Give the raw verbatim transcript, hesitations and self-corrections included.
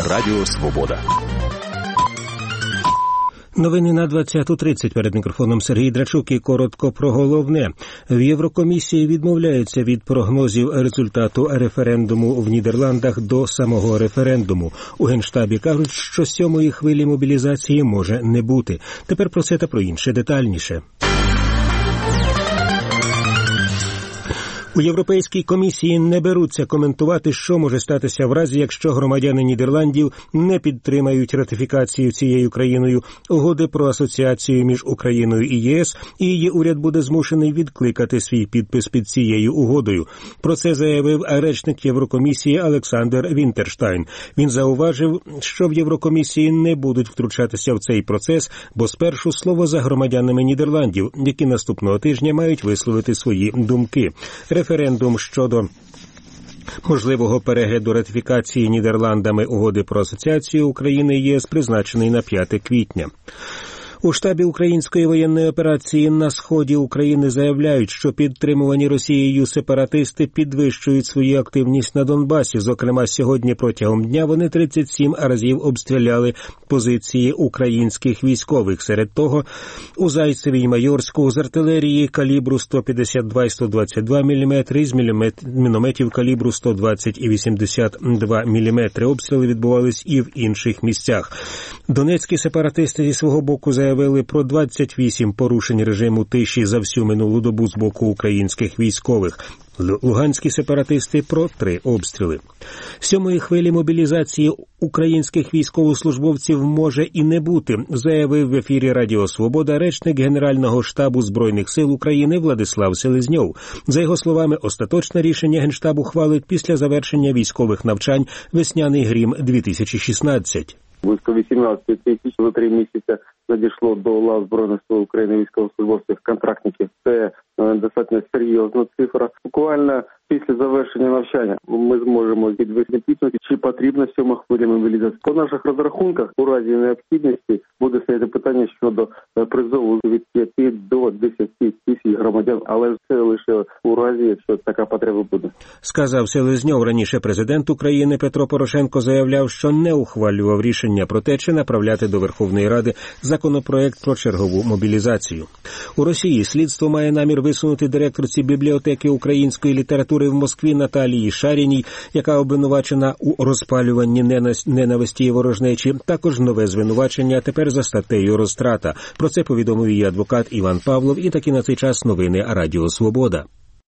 Радіо Свобода. Новини на двадцяту тридцять. Перед мікрофоном Сергій Драчук і коротко про головне. В Єврокомісії відмовляються від прогнозів результату референдуму в Нідерландах до самого референдуму. У Генштабі кажуть, що сьомої хвилі мобілізації може не бути. Тепер про це та про інше детальніше. У Європейській комісії не беруться коментувати, що може статися в разі, якщо громадяни Нідерландів не підтримають ратифікацію цією країною угоди про асоціацію між Україною і ЄС, і її уряд буде змушений відкликати свій підпис під цією угодою. Про це заявив речник Єврокомісії Олександр Вінтерштайн. Він зауважив, що в Єврокомісії не будуть втручатися в цей процес, бо спершу слово за громадянами Нідерландів, які наступного тижня мають висловити свої думки. Референдум щодо можливого перегляду ратифікації Нідерландами угоди про асоціацію України і ЄС призначений на п'яте квітня. У штабі української воєнної операції на сході України заявляють, що підтримувані Росією сепаратисти підвищують свою активність на Донбасі. Зокрема, сьогодні протягом дня вони тридцять сім разів обстріляли позиції українських військових. Серед того, у Зайцеві й Майорську з артилерії калібру сто п'ятдесят два і сто двадцять два міліметри, з мінометів калібру сто двадцять і вісімдесят два міліметри. Обстріли відбувались і в інших місцях. Донецькі сепаратисти зі свого боку заявили про двадцять вісім порушень режиму тиші за всю минулу добу з боку українських військових. Луганські сепаратисти про три обстріли. Сьомої хвилі мобілізації українських військовослужбовців може і не бути, заявив в ефірі Радіо Свобода речник Генерального штабу Збройних сил України Владислав Селезньов. За його словами, остаточне рішення Генштабу хвалить після завершення військових навчань «Весняний грім дві тисячі шістнадцять». Близько вісімнадцять тисяч за три місяці надійшло до лав Збройних сил України військовослужбовців-контрактників. Це достатньо серйозна цифра. Буквально після завершення навчання ми зможемо підвести підсумки, чи потрібна сьома хвиля мобілізації. По наших розрахунках у разі необхідності буде стояти питання щодо призову від п'яти до десяти тисяч громадян, але це лише у разі, якщо така потреба буде. Сказав Селезньов. Раніше президент України Петро Порошенко заявляв, що не ухвалював рішення про те, чи направляти до Верховної Ради законопроект про чергову мобілізацію. У Росії слідство має намір висунути директорці бібліотеки української літератури в Москві Наталії Шаріній, яка обвинувачена у розпалюванні ненависті і ворожнечі, також нове звинувачення тепер за статтею розтрата. Про це повідомив її адвокат Іван Павлов, і таки на цей час новини Радіо Свобода.